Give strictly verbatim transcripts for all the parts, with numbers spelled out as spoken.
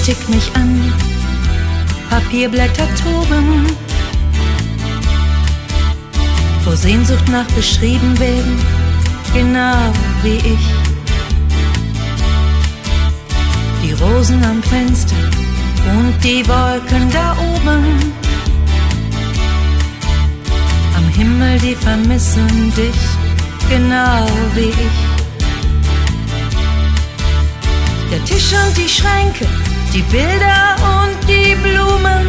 tickt mich an, Papierblätter toben, vor Sehnsucht nach beschrieben werden, genau wie ich. Die Rosen am Fenster und die Wolken da oben, am Himmel, die vermissen dich, genau wie ich. Der Tisch und die Schränke, die Bilder und die Blumen,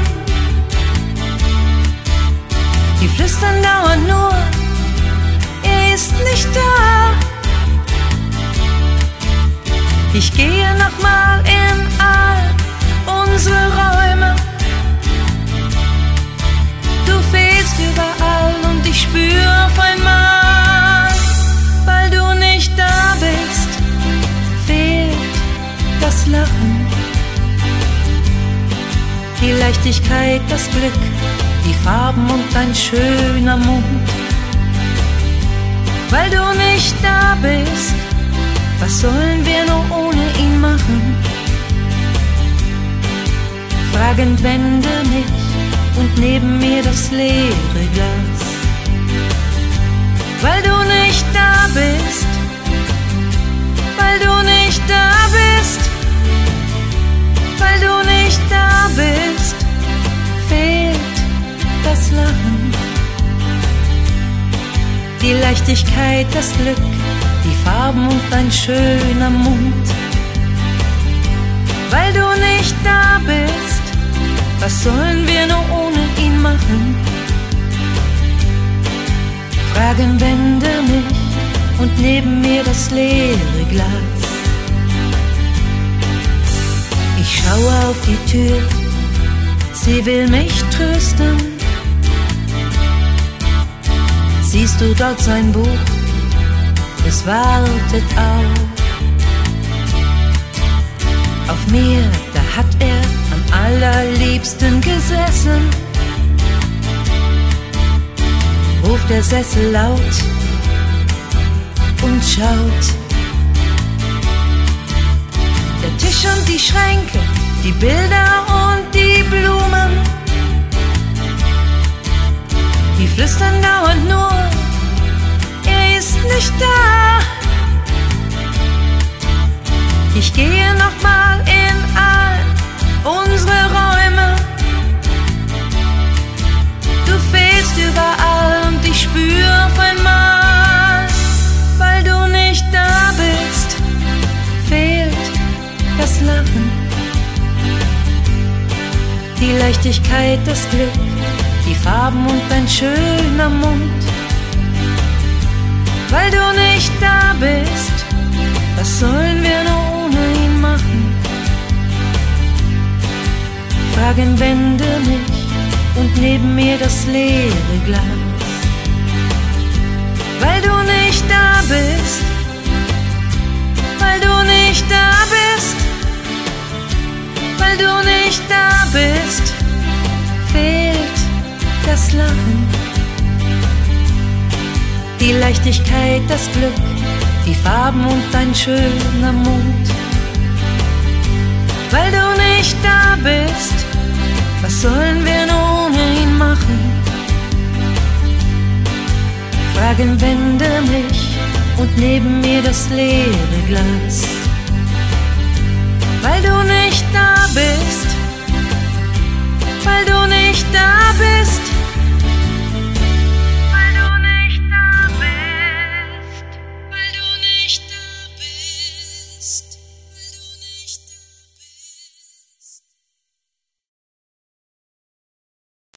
die flüstern dauernd nur, er ist nicht da. Ich gehe nochmal in all unsere Räume, du fehlst überall und ich spür auf einmal, weil du nicht da bist, fehlt das Lachen, die Leichtigkeit, das Glück, die Farben und ein schöner Mund. Weil du nicht da bist, was sollen wir nur ohne ihn machen? Fragend wende mich und neben mir das leere Glas. Weil du nicht da bist, weil du nicht da bist, weil du nicht da bist, fehlt das Lachen, die Leichtigkeit, das Glück, die Farben und ein schöner Mund. Weil du nicht da bist, was sollen wir nur ohne ihn machen? Fragen wende mich und neben mir das leere Glas. Ich schaue auf die Tür, sie will mich trösten. Siehst du dort sein Buch, es wartet auf. Auf mir, da hat er am allerliebsten gesessen. Ruft der Sessel laut und schaut. Der Tisch und die Schränke, die Bilder und die Blumen, die flüstern dauernd nur, er ist nicht da. Ich gehe nochmal in all unsere Räume, du fehlst überall und ich spür auf einmal, weil du nicht da bist, fehlt das Lachen, die Leichtigkeit, das Glück, die Farben und ein schöner Mund. Weil du nicht da bist, was sollen wir nur ohne ihn machen? Fragen wende mich und neben mir das leere Glas. Weil du nicht da bist, weil du nicht da bist, weil du nicht da bist, fehlt das Lachen, die Leichtigkeit, das Glück, die Farben und ein schöner Mund. Weil du nicht da bist, was sollen wir nur ohne ihn machen? Fragen wende mich und neben mir das leere Glas. Weil du nicht da bist,